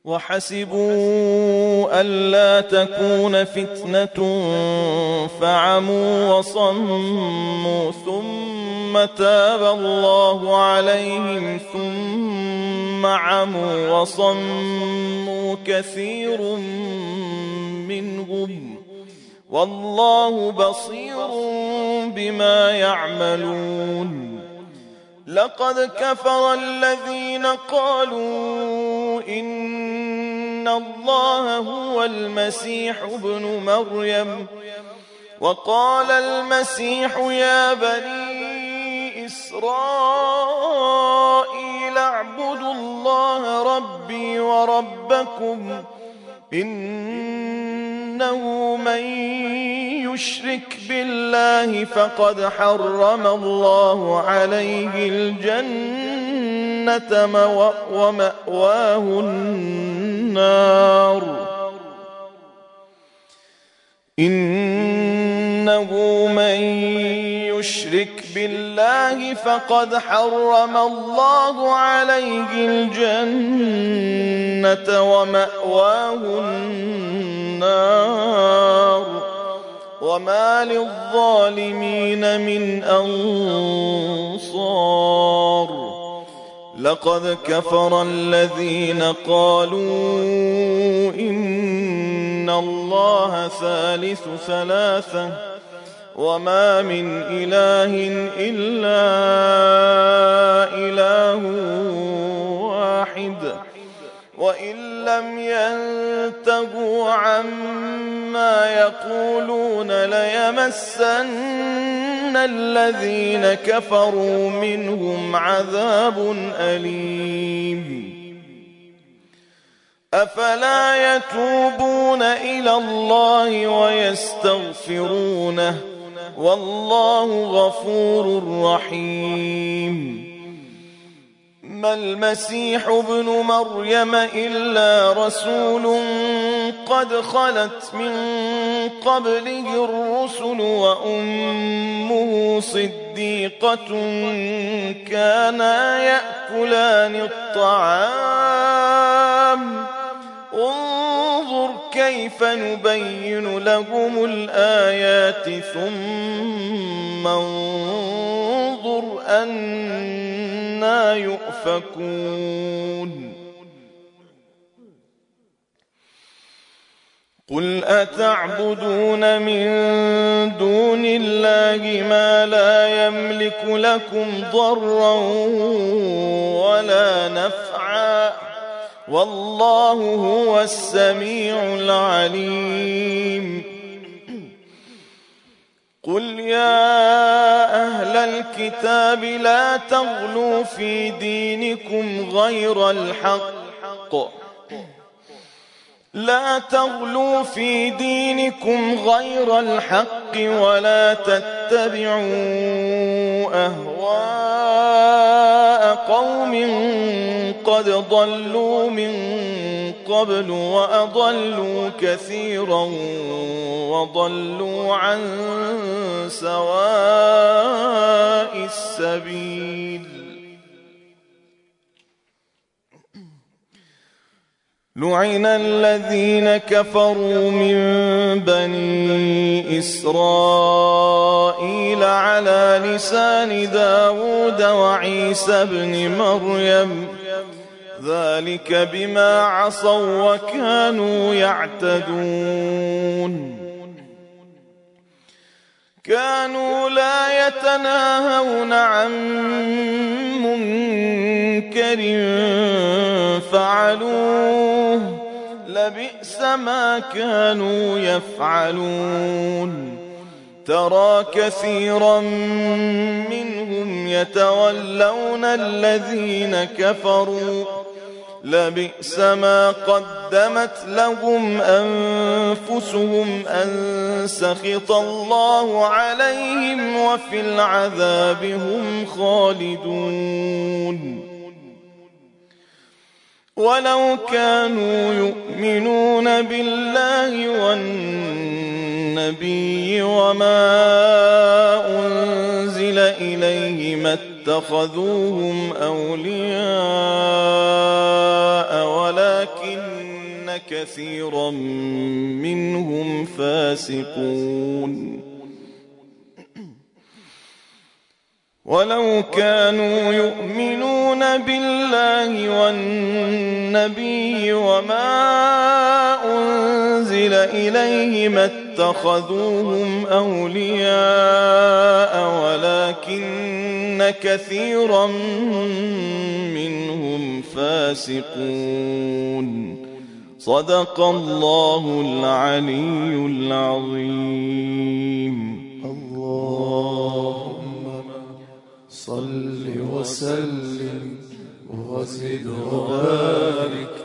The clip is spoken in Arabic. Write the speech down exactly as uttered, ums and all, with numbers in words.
وحسبوا ألا تكون فتنة فعموا وصموا ثم تاب الله عليهم ثم عموا وصموا كثير منهم والله بصير بما يعملون. لقد كفر الذين قالوا إن الله هو المسيح ابن مريم وقال المسيح يا بني إسرائيل اعبدوا الله ربي وربكم إنه من يشرك بالله فقد حرم الله عليه الجنة ومأواه النار إنه من يشرك بالله فقد حرم الله عليه الجنة ومأواه النار وما للظالمين من أنصار. لقد كفر الذين قالوا إن الله ثالث ثلاثة وما من إله إلا إله واحد وإن لم ينتهوا عما يقولون ليمسن الذين كفروا منهم عذاب أليم. أفلا يتوبون إلى الله ويستغفرونه والله غفور رحيم. ما المسيح ابن مريم إلا رسول قد خلت من قبله الرسل وأمه صديقة كانا يأكلان الطعام انظر كيف نبين لهم الآيات ثم انظر أنا يؤفكون. قل أتعبدون من دون الله ما لا يملك لكم ضرا ولا نفعا والله هو السميع العليم. قل يا أهل الكتاب لا تغلوا في دينكم غير الحق لا تغلوا في دينكم غير الحق ولا تتبعوا أهواء قوم قد ضلوا من قبل وأضلوا كثيرا وضلوا عن سواء السبيل. لعن الذين كفروا من بني إسرائيل على لسان داود وعيسى بن مريم ذلك بما عصوا وكانوا يعتدون. كانوا لا يتناهون عن منكر فعلوه لبئس ما كانوا يفعلون. ترى كثيرا منهم يتولون الذين كفروا لبئس ما قدمت لهم أنفسهم أن سخط الله عليهم وفي العذاب هم خالدون. ولو كانوا يؤمنون بالله والنبي وما أنزل إليه ما اتخذوهم أولياء ولكن كثيرا منهم فاسقون ولو كانوا يؤمنون بالله والنبي وما أنزل إليه ما اتخذوهم أولياء ولكن كثيرا منهم فاسقون صدق الله العلي العظيم. اللهم صل وسلم وزد وبارك